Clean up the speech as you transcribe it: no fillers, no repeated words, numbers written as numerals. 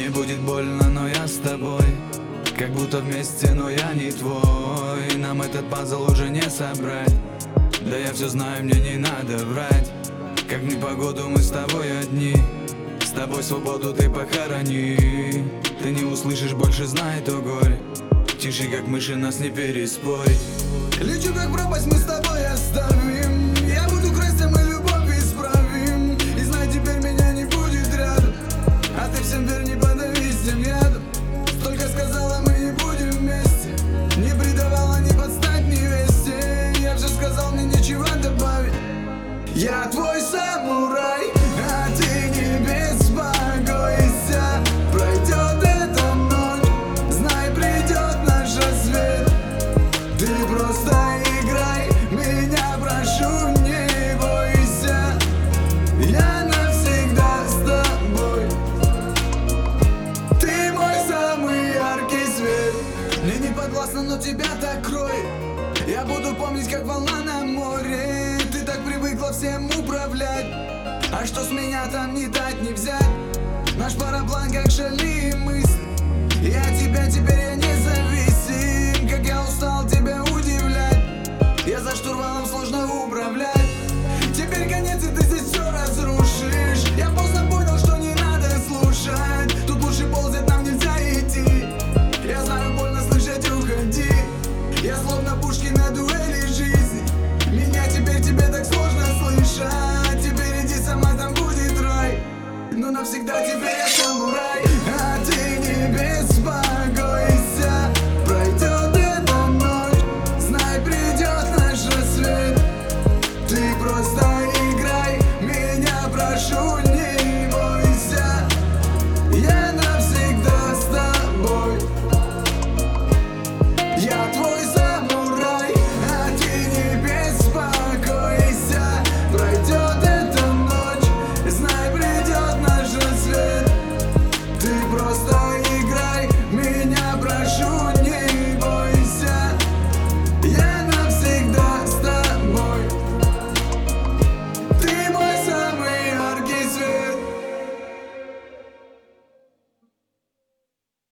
Мне будет больно, но я с тобой, как будто вместе, но я не твой. Нам этот пазл уже не собрать. Да я все знаю, мне не надо врать. Как в непогоду мы с тобой одни, с тобой свободу ты похорони. Ты не услышишь больше, знай то горе. Тише, как мыши, нас не переспорить. Лечу как пропасть, мы с тобой оставим. Я буду красть, а мы любовь исправим. И знай, теперь меня не будет рядом. А ты всем верь, не подавись тем ядом. Столько сказала, мы не будем вместе. Не предавала, не подстать невесте. Я же сказал, мне нечего добавить. Я твой самурай, а ты не беспокойся. Пройдет эта ночь, знай, придет наш рассвет. Ты просто играй, меня прошу, не бойся. Я навсегда с тобой. Ты мой самый яркий свет. Мне не подвластно, но тебя так кроет. Я буду помнить, как волна на море. Ты так привыкла всем управлять. А что с меня там не дать, не взять? Наш параплан как шальные мысли. И от тебя теперь я независим. Как я устал тебя удивлять. Я за штурвалом, сложно управлять. Теперь конец, и ты здесь все разрушишь. Я поздно понял, что не надо слушать. Тут лучше ползать, нам нельзя идти. Я знаю, больно слышать, уходи. Я словно пушки на дуэли жизни. Меня теперь тебе так сложно слышать. Теперь иди сама, там будет рай. Но навсегда теперь я самурай.